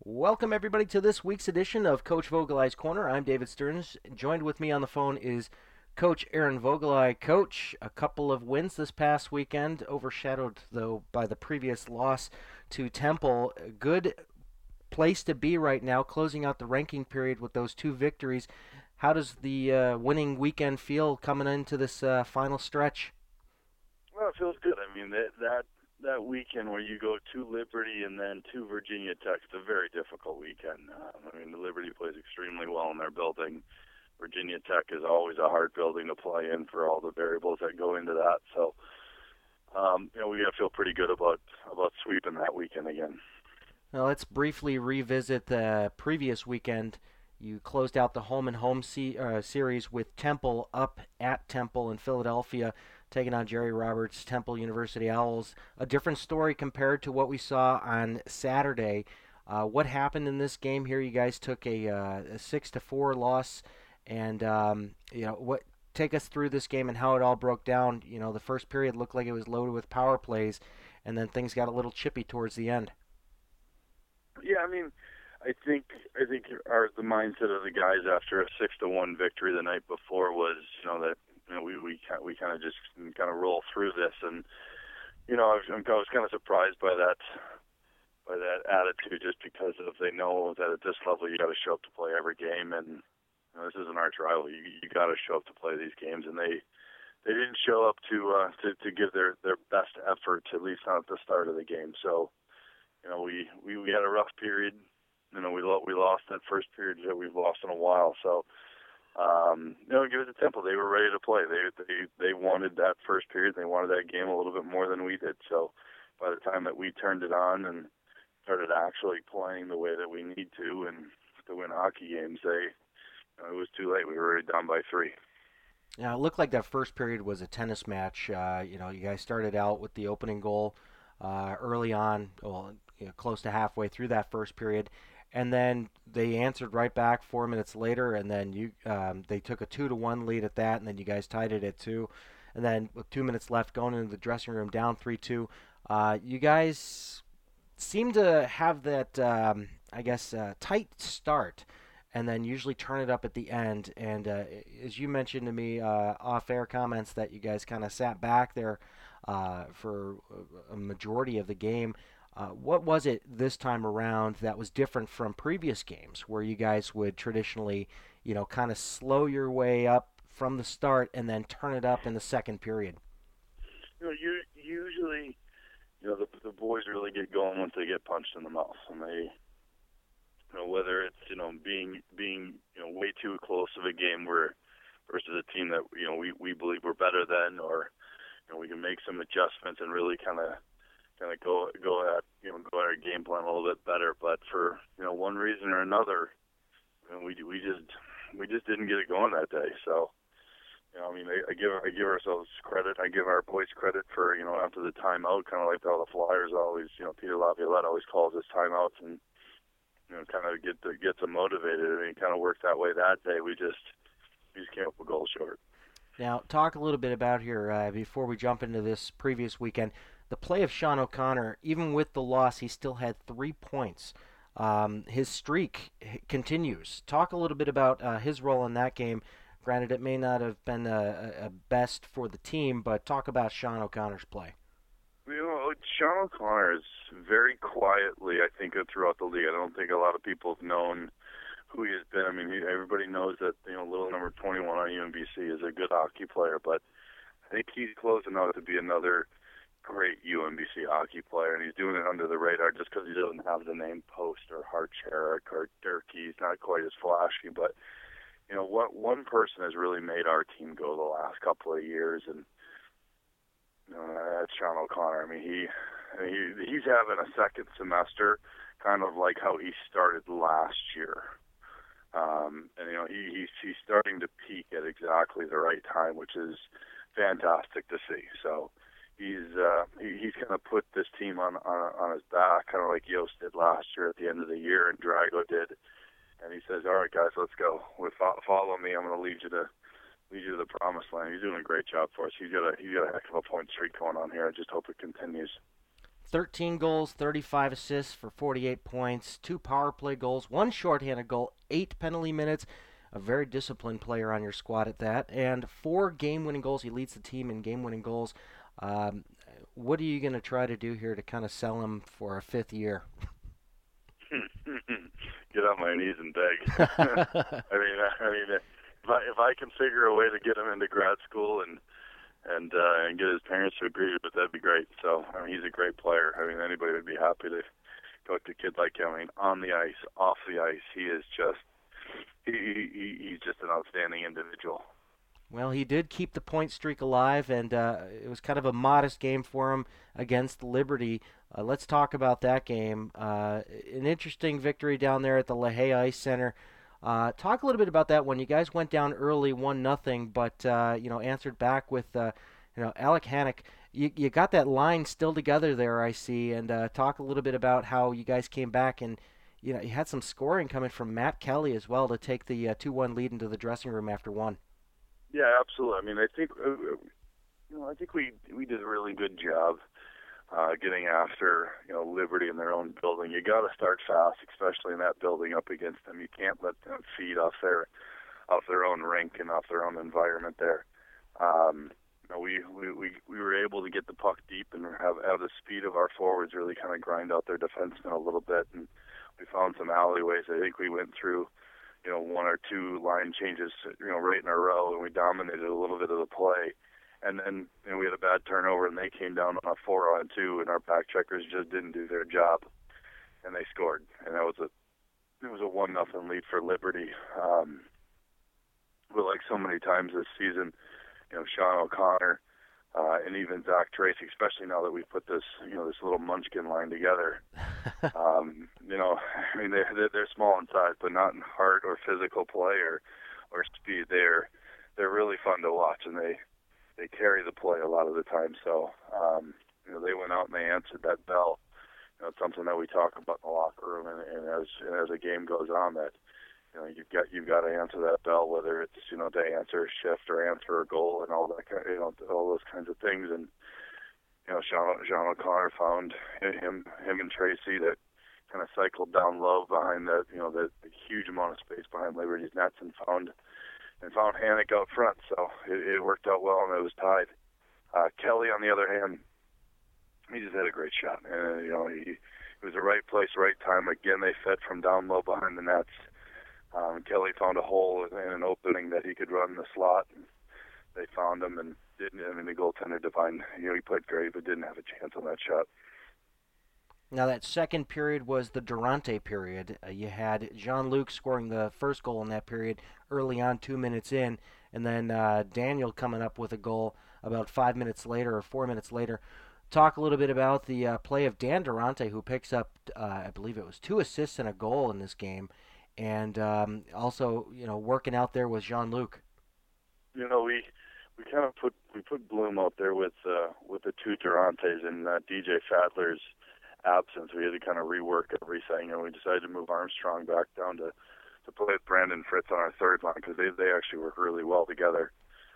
Welcome, everybody, to this week's edition of Coach Vogelai's Corner. I'm David Stearns. Joined with me on the phone is Coach Aaron Vogelai. Coach, a couple of wins this past weekend, overshadowed, though, by the previous loss to Temple. A good place to be right now, closing out the ranking period with those two victories. How does the winning weekend feel coming into this final stretch? Well, it feels good. I mean, that weekend where you go to Liberty and then to Virginia Tech, it's a very difficult weekend. I mean, the Liberty plays extremely well in their building. Virginia Tech is always a hard building to play in for all the variables that go into that. So, we got to feel pretty good about sweeping that weekend again. Now let's briefly revisit the previous weekend. You closed out the home and home series with Temple up at Temple in Philadelphia, taking on Jerry Roberts' Temple University Owls. A different story compared to what we saw on Saturday. What happened in this game here? You guys took a 6-4 loss, and what? Take us through this game and how it all broke down. The first period looked like it was loaded with power plays, and then things got a little chippy towards the end. Yeah, I mean, I think the mindset of the guys after a 6-1 victory the night before was that we kind of just kind of roll through this, and I was kind of surprised by that attitude, just because of they know that at this level you got to show up to play every game, and this is an arch rival. You got to show up to play these games, and they didn't show up to give their best effort, at least not at the start of the game. So we had a rough period. We lost that first period that we've lost in a while. So give it to Temple. They were ready to play. They wanted that first period. They wanted that game a little bit more than we did. So by the time that we turned it on and started actually playing the way that we need to and to win hockey games, it was too late. We were already down by 3. Now, it looked like that first period was a tennis match. You guys started out with the opening goal early on, well, close to halfway through that first period, and then they answered right back 4 minutes later, and then they took a 2-1 lead at that, and then you guys tied it at 2, and then with 2 minutes left, going into the dressing room down 3-2, you guys seem to have that, tight start, and then usually turn it up at the end. And as you mentioned to me off-air comments, that you guys kind of sat back there for a majority of the game. What was it this time around that was different from previous games, where you guys would traditionally, kind of slow your way up from the start and then turn it up in the second period? Usually, the boys really get going once they get punched in the mouth, and they, whether it's being way too close of a game where versus a team that we believe we're better than, or we can make some adjustments and really kind of go at our game plan a little bit better. But for one reason or another, we just didn't get it going that day. So I give ourselves credit. I give our boys credit for after the timeout, kind of like how the Flyers always, Peter Laviolette always calls us timeouts, and kind of get them motivated. And it kind of worked that way that day. We just came up a goal short. Now, talk a little bit about here before we jump into this previous weekend. The play of Sean O'Connor, even with the loss, he still had 3 points. His streak continues. Talk a little bit about his role in that game. Granted, it may not have been a best for the team, but talk about Sean O'Connor's play. Sean O'Connor is very quietly, I think, throughout the league. I don't think a lot of people have known who he has been. I mean, everybody knows that little number 21 on UMBC is a good hockey player, but I think he's close enough to be another great UMBC hockey player, and he's doing it under the radar just because he doesn't have the name Post or Harcharik or Durkee. He's not quite as flashy, but what one person has really made our team go the last couple of years, and that's Sean O'Connor. I mean, he's having a second semester, kind of like how he started last year. And he's starting to peak at exactly the right time, which is fantastic to see. So he's kind of put this team on his back, kind of like Yost did last year at the end of the year, and Drago did. And he says, "All right, guys, let's go. Follow me. I'm going to lead you to the promised land." He's doing a great job for us. He's got a heck of a point streak going on here. I just hope it continues. 13 goals, 35 assists for 48 points, 2 power play goals, 1 shorthanded goal, 8 penalty minutes. A very disciplined player on your squad at that, and 4 game-winning goals. He leads the team in game-winning goals. Um, what are you going to try to do here to kind of sell him for a 5th year? Get on my knees and beg. If I can figure a way to get him into grad school and get his parents to agree with it, that'd be great. So he's a great player. Anybody would be happy to coach a kid like him. On the ice, off the ice, he is just he's just an outstanding individual. Well, he did keep the point streak alive, and it was kind of a modest game for him against Liberty. Let's talk about that game. An interesting victory down there at the LaHaye Ice Center. Talk a little bit about that one. You guys went down early, 1-0, but answered back with Alec Hannock. You got that line still together there, I see, and talk a little bit about how you guys came back, and you had some scoring coming from Matt Kelly as well to take the 2-1 lead into the dressing room after one. Yeah, absolutely. I think we did a really good job getting after Liberty in their own building. You got to start fast, especially in that building up against them. You can't let them feed off their own rink and off their own environment there. We were able to get the puck deep and have the speed of our forwards really kind of grind out their defensemen a little bit, and we found some alleyways. I think we went through 1 or 2 line changes, right in a row, and we dominated a little bit of the play. And then we had a bad turnover, and they came down on a 4-on-2, and our back checkers just didn't do their job, and they scored. And it was a 1-0 lead for Liberty. But like so many times this season, Sean O'Connor and even Zach Tracy, especially now that we've put this little munchkin line together. They're small in size, but not in heart or physical play or speed. They're really fun to watch, and they carry the play a lot of the time. So they went out and they answered that bell. It's something that we talk about in the locker room, and as the game goes on, that you've got to answer that bell, whether it's to answer a shift or answer a goal and all that all those kinds of things. And Sean O'Connor found him and Tracy that kind of cycled down low behind the huge amount of space behind Liberty's nets and found Hannock out front. So it worked out well, and it was tied. Kelly, on the other hand, he just had a great shot, and he was the right place, right time. Again, they fed from down low behind the nets. Kelly found a hole and an opening that he could run the slot. And they found him and didn't. The goaltender Devine, he played great, but didn't have a chance on that shot. Now that second period was the Durante period. You had Jean-Luc scoring the first goal in that period early on, 2 minutes in, and then Daniel coming up with a goal about 5 minutes later or 4 minutes later. Talk a little bit about the play of Dan Durante, who picks up, I believe it was 2 assists and a goal in this game. And also, working out there with Jean-Luc. We kind of put Bloom out there with the 2 Durantes in DJ Fadler's absence. We had to kind of rework everything, and we decided to move Armstrong back down to play with Brandon Fritz on our third line because they actually work really well together.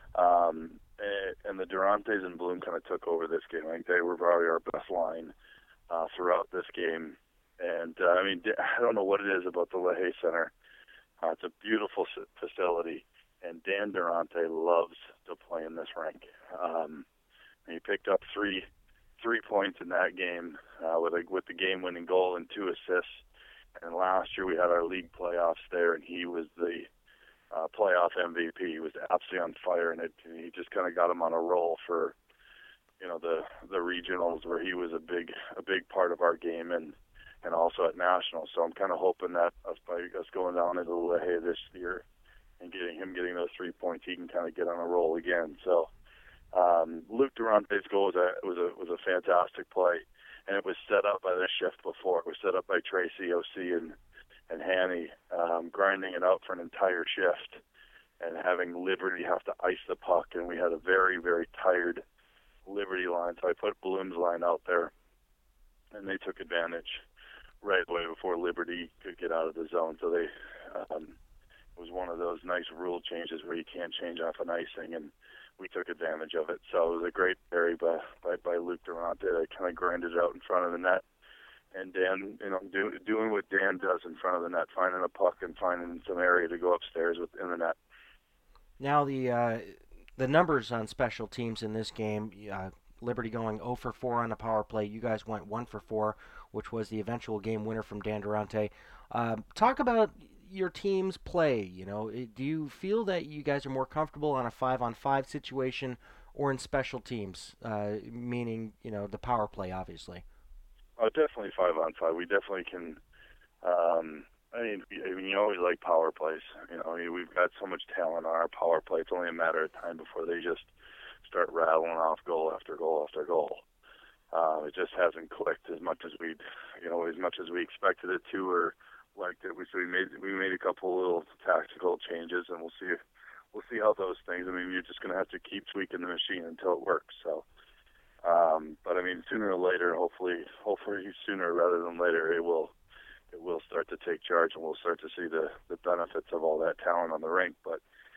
And the Durantes and Bloom kind of took over this game. I think they were probably our best line throughout this game. And, I don't know what it is about the LaHaye Center. It's a beautiful facility, and Dan Durante loves to play in this rink. He picked up three points in that game with the game-winning goal and 2 assists. And last year we had our league playoffs there, and he was the playoff MVP. He was absolutely on fire, and he just kind of got him on a roll for the regionals, where he was a big part of our game and also at nationals. So I'm kind of hoping that us going down into LaHaye this year and getting those 3 points, he can kind of get on a roll again. So Luke Durante's goal was a fantastic play, and it was set up by the shift before. It was set up by Tracy, OC, and Hanny, grinding it out for an entire shift and having Liberty have to ice the puck, and we had a very, very tired Liberty line. So I put Bloom's line out there, and they took advantage right away before Liberty could get out of the zone. So it was one of those nice rule changes where you can't change off an icing, and we took advantage of it. So it was a great carry by Luke Durante that kind of grinded it out in front of the net. And Dan, doing what Dan does in front of the net, finding a puck and finding some area to go upstairs within the net. Now the numbers on special teams in this game, Liberty going 0 for 4 on the power play. You guys went 1 for 4, which was the eventual game winner from Dan Durante. Talk about your team's play. Do you feel that you guys are more comfortable on a 5-on-5 situation or in special teams, meaning the power play, obviously? Definitely 5-on-5. We definitely can. You always like power plays. We've got so much talent on our power play. It's only a matter of time before they just start rattling off goal after goal after goal. It just hasn't clicked as much as we expected it to or liked it. We made a couple little tactical changes, and we'll see how those things. You're just going to have to keep tweaking the machine until it works. So. But sooner or later, hopefully sooner rather than later, it will start to take charge, and we'll start to see the benefits of all that talent on the rink. But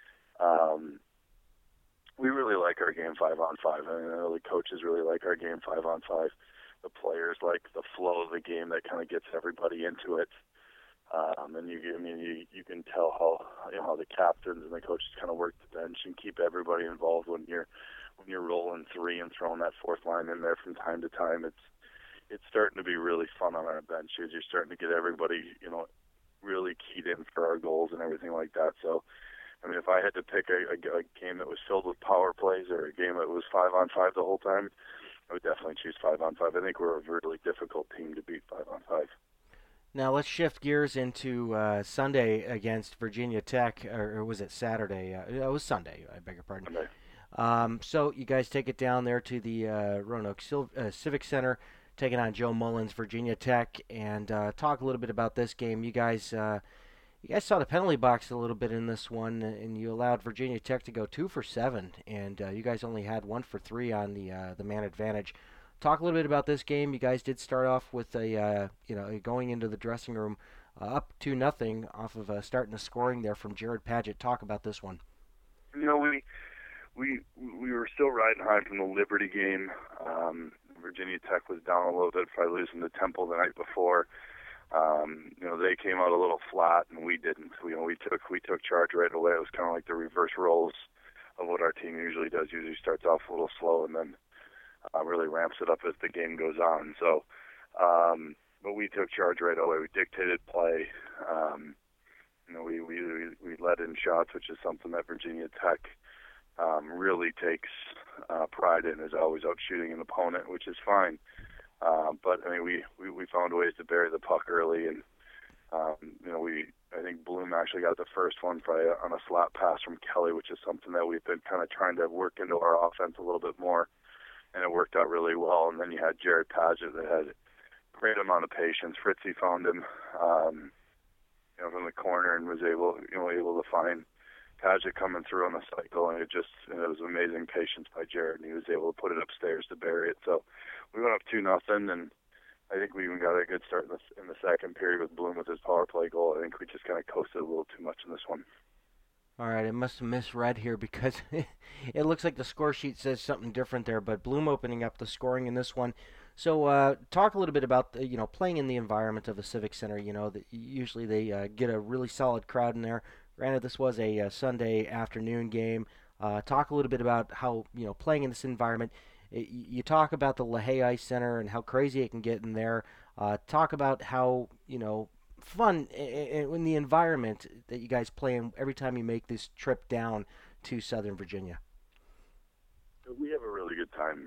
we really like our game 5-on-5. I know the coaches really like our game 5-on-5. The players like the flow of the game that kind of gets everybody into it. And you can tell how the captains and the coaches kind of work the bench and keep everybody involved when you're rolling three and throwing that fourth line in there from time to time. It's starting to be really fun on our bench. You're starting to get everybody really keyed in for our goals and everything like that. So if I had to pick a game that was filled with power plays or a game that was 5-on-5 the whole time, I would definitely choose 5-on-5. I think we're a really difficult team to beat 5-on-5. Now let's shift gears into Sunday against Virginia Tech, or was it Saturday? It was Sunday. I beg your pardon. Sunday. So you guys take it down there to the Roanoke Civic Center, taking on Joe Mullins, Virginia Tech, and talk a little bit about this game. You guys saw the penalty box a little bit in this one, and you allowed Virginia Tech to go 2 for 7, and you guys only had 1 for 3 on the man advantage. Talk a little bit about this game. You guys did start off with going into the dressing room up 2-0 off of starting the scoring there from Jared Padgett. Talk about this one. We were still riding high from the Liberty game. Virginia Tech was down a little bit by losing to Temple the night before. They came out a little flat, and we didn't. We took charge right away. It was kind of like the reverse roles of what our team usually does. Usually starts off a little slow and then really ramps it up as the game goes on. So, but we took charge right away. We dictated play. We let in shots, which is something that Virginia Tech really takes pride in, is always out shooting an opponent, which is fine. But we found ways to bury the puck early, and I think Bloom actually got the first one on a slap pass from Kelly, which is something that we've been kind of trying to work into our offense a little bit more, and it worked out really well. And then you had Jared Padgett that had a great amount of patience. Fritzy found him, from the corner and was able to find Padgett coming through on the cycle, and it was amazing patience by Jared, and he was able to put it upstairs to bury it. So we went up 2-0, and I think we even got a good start in the second period with Bloom with his power play goal. I think we just kind of coasted a little too much in this one. All right, I must have misread here because it looks like the score sheet says something different there, but Bloom opening up the scoring in this one. So talk a little bit about playing in the environment of the Civic Center. Usually they get a really solid crowd in there. Granted, this was a Sunday afternoon game. Talk a little bit about how playing in this environment. You talk about the LaHaye Ice Center and how crazy it can get in there. Talk about how fun in the environment that you guys play in every time you make this trip down to Southern Virginia. We have a really good time.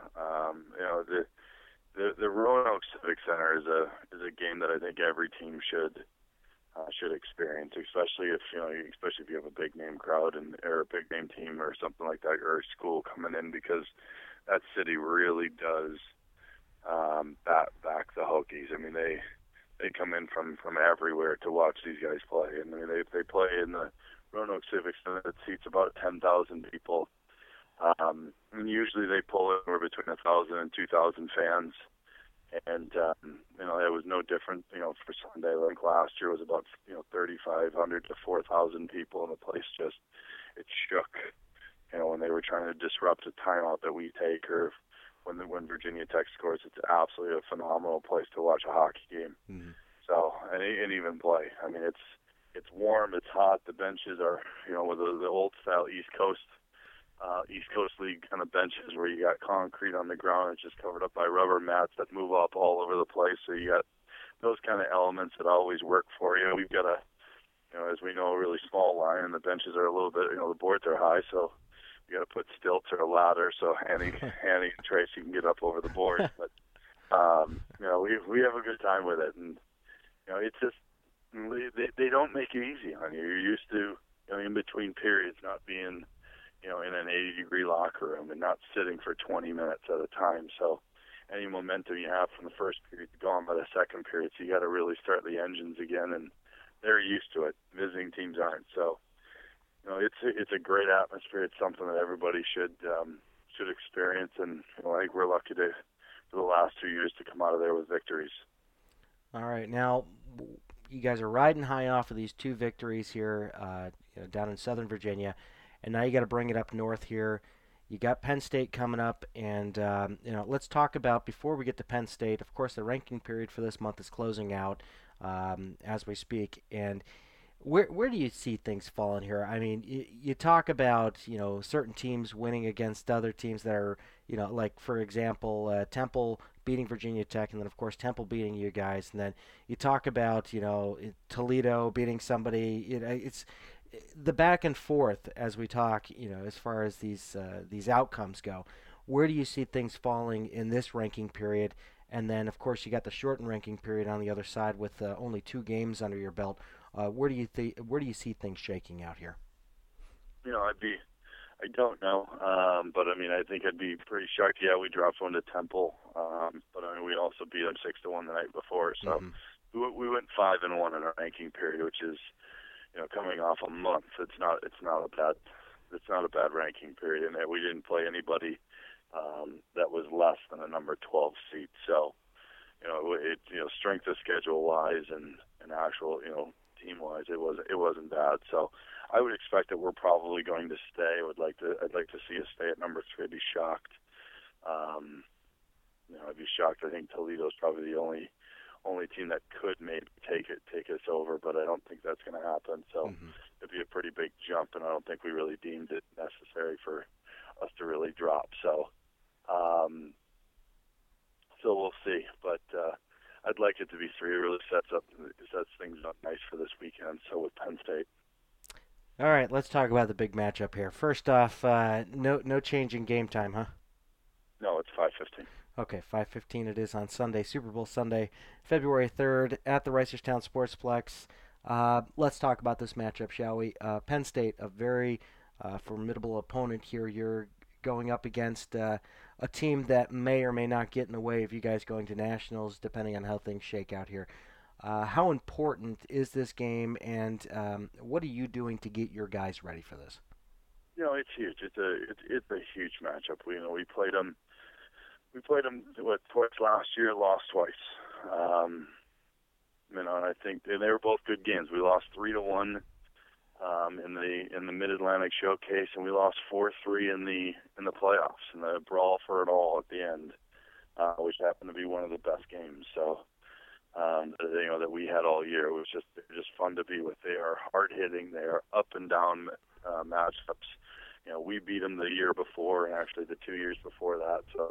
The Roanoke Civic Center is a game that I think every team should experience, especially if you have a big name crowd or a big name team or something like that, or a school coming in, because that city really does back the Hokies. They come in from everywhere to watch these guys play, and they play in the Roanoke Civic Center that seats about 10,000 people. And usually they pull in between 1,000 and 2,000 fans. And it was no different, for Sunday. Like last year was about 3,500 to 4,000 people, and the place it shook. when they were trying to disrupt a timeout that we take, or when Virginia Tech scores, it's absolutely a phenomenal place to watch a hockey game. Mm-hmm. So and even play. I mean, it's warm, it's hot. The benches are with the old style East Coast League kind of benches where you got concrete on the ground. It's just covered up by rubber mats that move up all over the place. So you got those kind of elements that always work for you. We've got as we know, a really small line, and the benches are a little bit, the boards are high, so you got to put stilts or a ladder so Annie and Tracy can get up over the boards. But we have a good time with it, and it's just they don't make it easy on you. You're used to in between periods not being in an 80-degree locker room and not sitting for 20 minutes at a time. So any momentum you have from the first period is gone by the second period. So you got to really start the engines again, and they're used to it. Visiting teams aren't. So it's a great atmosphere. It's something that everybody should experience, and I think we're lucky to for the last 2 years to come out of there with victories. All right, now you guys are riding high off of these 2 victories here down in Southern Virginia, and now you got to bring it up north here. You got Penn State coming up, and let's talk about, before we get to Penn State, of course the ranking period for this month is closing out as we speak, and where do you see things falling here? I mean, you talk about certain teams winning against other teams that are like, for example, Temple beating Virginia Tech, and then of course Temple beating you guys, and then you talk about Toledo beating somebody. It's the back and forth as we talk. As far as these outcomes go, where do you see things falling in this ranking period? And then, of course, you got the shortened ranking period on the other side with only 2 games under your belt. Where do you see things shaking out here? I don't know, but I mean, I think I'd be pretty shocked. Yeah, we dropped one to Temple, but I mean, we also beat them 6-1 the night before. So we went 5-1 in our ranking period, which is coming off a month. It's not a bad ranking period, and we didn't play anybody that was less than a number 12 seed. So, strength of schedule wise and actual, team wise, it wasn't bad. So I would expect that we're probably going to stay. I'd like to see us stay at number 3. I'd be shocked. I'd be shocked. I think Toledo's probably the only team that could maybe take us over, but I don't think that's going to happen. So it'd be a pretty big jump, and I don't think we really deemed it necessary for us to really drop. So we'll see, but I'd like it to be 3. It really sets things up nice for this weekend. So with Penn State. All right, let's talk about the big matchup here. First off, no change in game time, huh? No, it's 5:15. Okay, 5:15 it is on Sunday, Super Bowl Sunday, February 3rd at the Reisterstown Sportsplex. Let's talk about this matchup, shall we? Penn State, a very formidable opponent here. You're going up against a team that may or may not get in the way of you guys going to nationals, depending on how things shake out here. How important is this game, and what are you doing to get your guys ready for this? It's huge. It's a huge matchup. We played them. We played them twice last year, lost twice. And I think they were both good games. We lost 3-1 in the Mid Atlantic Showcase, and we lost 4-3 in the playoffs, in the brawl for it all at the end, which happened to be one of the best games. So that we had all year. It was just fun to be with. They are hard hitting. They are up and down matchups. We beat them the year before, and actually the 2 years before that. So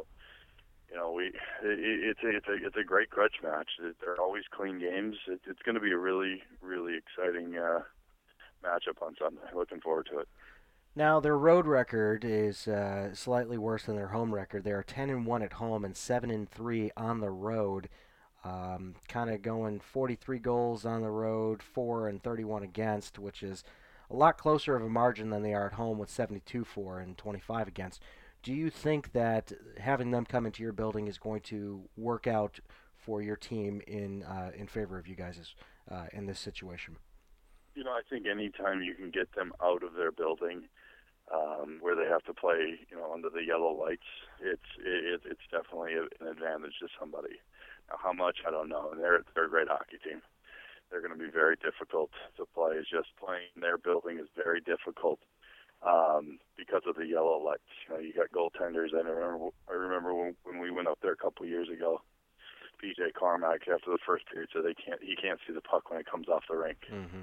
it's a great grudge match. They're always clean games. It's going to be a really, really exciting matchup on Sunday. Looking forward to it. Now, their road record is slightly worse than their home record. They are 10-1 at home and 7-3 on the road. Kind of going 43 goals on the road, 4 and 31 against, which is a lot closer of a margin than they are at home with 72 for and 25 against. Do you think that having them come into your building is going to work out for your team in favor of you guys in this situation? I think anytime you can get them out of their building, where they have to play, under the yellow lights, it's definitely an advantage to somebody. Now, how much, I don't know. And they're a great hockey team. They're going to be very difficult to play. Just playing in their building is very difficult. because of the yellow lights. You got goaltenders. I remember when we went up there a couple of years ago. PJ Carmack after the first period said he can't see the puck when it comes off the rink. Mm-hmm.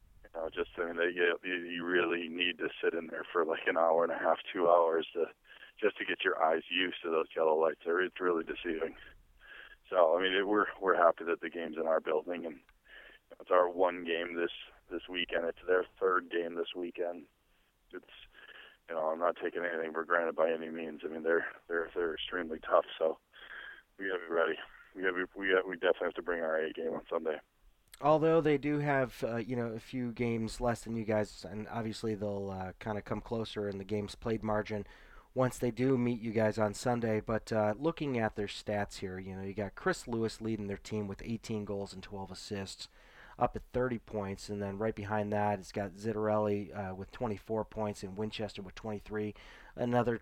You really need to sit in there for like an hour and a half, 2 hours just to get your eyes used to those yellow lights. It's really deceiving. So we're happy that the game's in our building, and it's our one game this weekend. It's their third game this weekend. It's I'm not taking anything for granted by any means. They're extremely tough, so we got to be ready. We definitely have to bring our A game on Sunday. Although they do have a few games less than you guys, and obviously they'll kind of come closer in the games played margin once they do meet you guys on Sunday. But looking at their stats here, you got Chris Lewis leading their team with 18 goals and 12 assists, up at 30 points, and then right behind that, it's got Zittarelli with 24 points and Winchester with 23. Another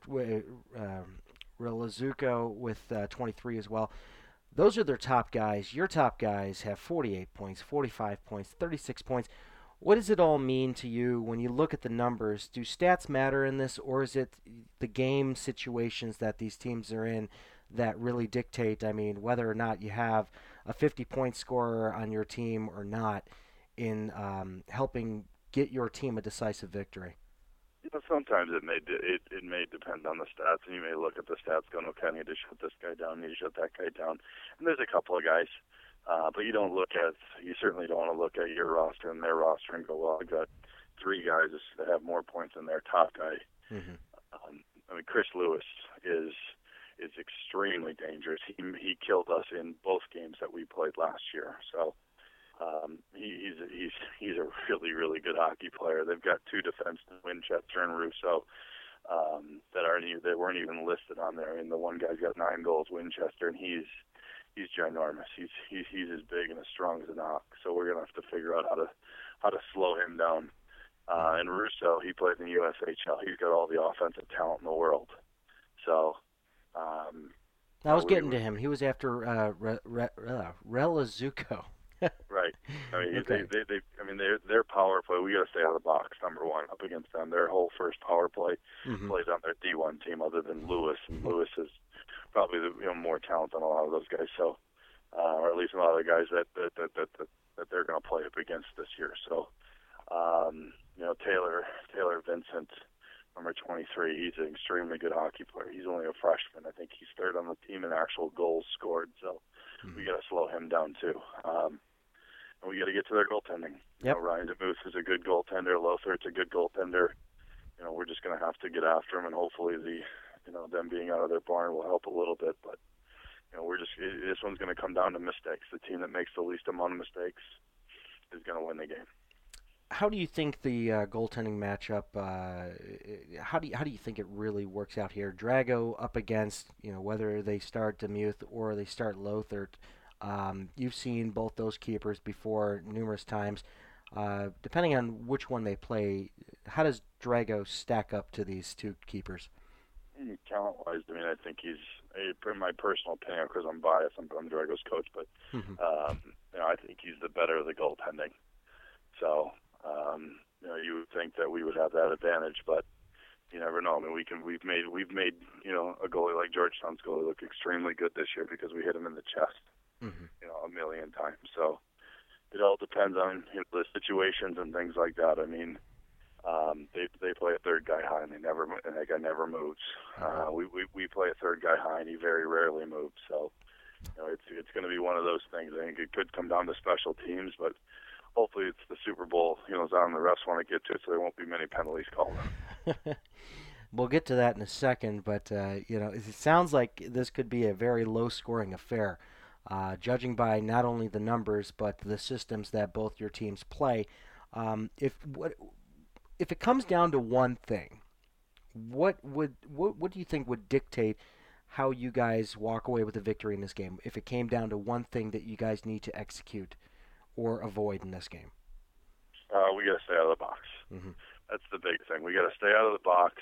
Relazuco with 23 as well. Those are their top guys. Your top guys have 48 points, 45 points, 36 points. What does it all mean to you when you look at the numbers? Do stats matter in this, or is it the game situations that these teams are in that really dictate, whether or not you have a 50-point scorer on your team or not in helping get your team a decisive victory? Sometimes it may depend on the stats, and you may look at the stats going, okay, I need to shut this guy down, I need to shut that guy down. And there's a couple of guys, but you certainly don't want to look at your roster and their roster and go, well, I got three guys that have more points than their top guy. Mm-hmm. Chris Lewis is extremely dangerous. He killed us in both games that we played last year. So he's a really, really good hockey player. They've got two defensemen, Winchester and Russo, that weren't even listed on there. And the one guy's got 9 goals, Winchester, and he's ginormous. He's as big and as strong as an ox. So we're gonna have to figure out how to slow him down. And Russo, he played in the USHL. He's got all the offensive talent in the world. So I was getting to him. He was after Relazuco. Right. Okay. Their power play. We got to stay out of the box. Number one, up against them, their whole first power play plays on their D1 team, other than Lewis. And Lewis is probably more talent than a lot of those guys. So, or at least a lot of the guys that they're going to play up against this year. So, Taylor Vincent, number 23. He's an extremely good hockey player. He's only a freshman. I think he's third on the team in actual goals scored. So we got to slow him down too. And we got to get to their goaltending. Yep. Ryan DeMuth is a good goaltender. Lothart's a good goaltender. We're just going to have to get after him, and hopefully them being out of their barn will help a little bit. But this one's going to come down to mistakes. The team that makes the least amount of mistakes is going to win the game. How do you think the goaltending matchup? How do you think it really works out here? Drago up against whether they start DeMuth or they start Lothart. You've seen both those keepers before numerous times. Depending on which one they play, how does Drago stack up to these two keepers? Talent-wise, I think he's, in my personal opinion, because I'm biased, I'm Drago's coach, but I think he's the better of the goaltending. So, you would think that we would have that advantage, but you never know. We've made a goalie like Georgetown's goalie look extremely good this year because we hit him in the chest, a million times. So it all depends on the situations and things like that. They play a third guy high and that guy never moves. We play a third guy high and he very rarely moves. So it's going to be one of those things. I think it could come down to special teams, but hopefully it's the Super Bowl, Zion, the refs want to get to it, so there won't be many penalties called. We'll get to that in a second, but it sounds like this could be a very low-scoring affair, judging by not only the numbers but the systems that both your teams play. If it comes down to one thing, what do you think would dictate how you guys walk away with a victory in this game? If it came down to one thing that you guys need to execute or avoid in this game? We got to stay out of the box. That's the big thing. We got to stay out of the box.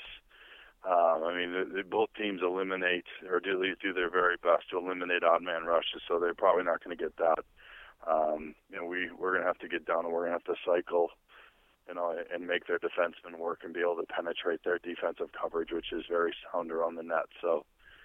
Both teams eliminate, or at least do their very best to eliminate odd man rushes, so they're probably not going to get that. We're going to have to get down, and we're going to have to cycle. and make their defensemen work and be able to penetrate their defensive coverage, which is very sound around the net. So,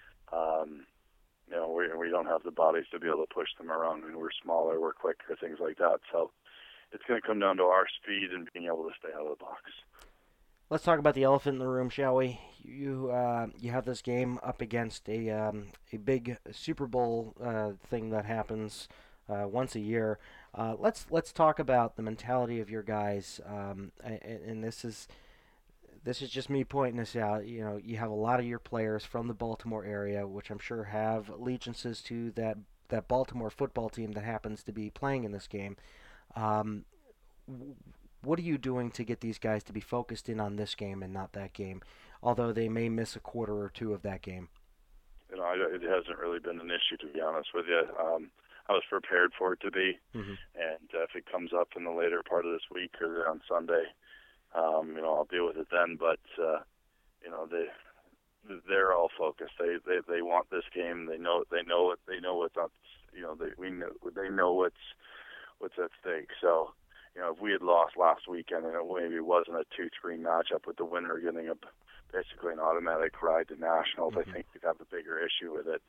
we don't have the bodies to be able to push them around. I mean, we're smaller, we're quicker, things like that. So it's going to come down to our speed and being able to stay out of the box. Let's talk about the elephant in the room, shall we? You have this game up against a big Super Bowl thing that happens once a year. Let's talk about the mentality of your guys, and this is just me pointing this out. You have a lot of your players from the Baltimore area, which I'm sure have allegiances to that Baltimore football team that happens to be playing in this game. Um, what are you doing to get these guys to be focused in on this game and not that game, although they may miss a quarter or two of that game? It hasn't really been an issue, to be honest with you. I was prepared for it to be, and if it comes up in the later part of this week or on Sunday, I'll deal with it then. But they're all focused. They want this game. They know it. They know what's up. They know what's at stake. So, if we had lost last weekend and it maybe wasn't a 2-3 matchup with the winner getting basically an automatic ride to nationals, I think we'd have a bigger issue with it.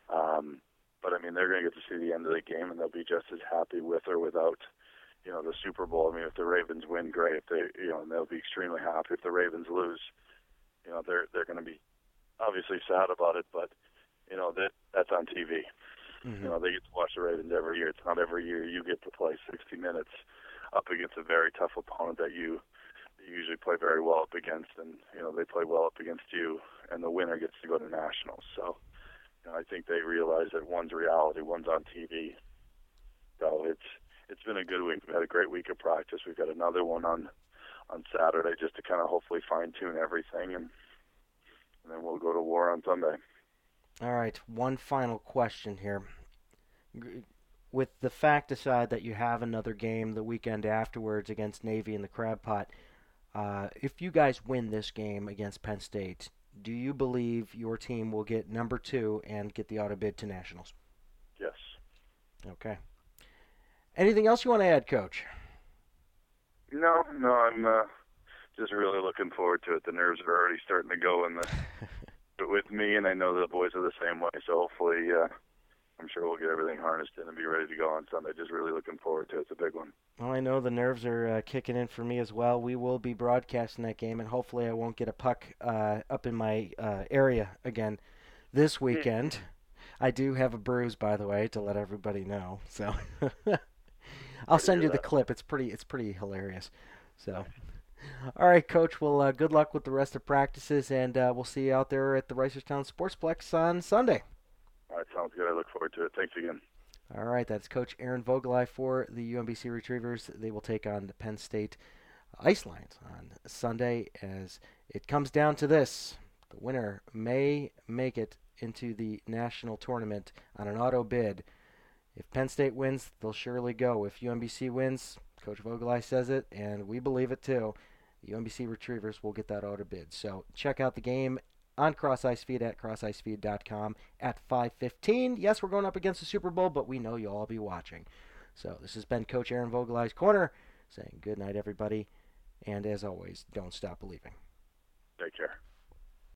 But I mean, they're going to get to see the end of the game, and they'll be just as happy with or without, the Super Bowl. I mean, if the Ravens win, great. If and they'll be extremely happy. If the Ravens lose, they're going to be obviously sad about it, but that's on TV. They get to watch the Ravens every year. It's not every year you get to play 60 minutes up against a very tough opponent that you usually play very well up against, and they play well up against you, and the winner gets to go to nationals. So I think they realize that one's reality, one's on TV. So it's been a good week. We've had a great week of practice. We've got another one on Saturday just to kind of hopefully fine-tune everything, and then we'll go to war on Sunday. All right, one final question here. With the fact aside that you have another game the weekend afterwards against Navy in the Crab Pot, if you guys win this game against Penn State, do you believe your team will get number 2 and get the auto bid to nationals? Yes. Okay. Anything else you want to add, Coach? No, I'm just really looking forward to it. The nerves are already starting to go with me, and I know the boys are the same way, so hopefully I'm sure we'll get everything harnessed in and be ready to go on Sunday. Just really looking forward to it. It's a big one. Well, I know the nerves are kicking in for me as well. We will be broadcasting that game, and hopefully I won't get a puck up in my area again this weekend. I do have a bruise, by the way, to let everybody know. So I'll send you the clip. It's pretty hilarious. So, all right, Coach. Well, good luck with the rest of practices, and we'll see you out there at the Reisterstown Sportsplex on Sunday. All right, sounds good. I look forward to it. Thanks again. All right, that's Coach Aaron Vogelai for the UMBC Retrievers. They will take on the Penn State Ice Lions on Sunday. As it comes down to this, the winner may make it into the national tournament on an auto bid. If Penn State wins, they'll surely go. If UMBC wins, Coach Vogelai says it, and we believe it too, the UMBC Retrievers will get that auto bid. So check out the game on Cross Ice Feed at crossicefeed.com at 5:15. Yes, we're going up against the Super Bowl, but we know you'll all be watching. So this has been Coach Aaron Vogelai's Corner, saying good night, everybody. And as always, don't stop believing. Take care.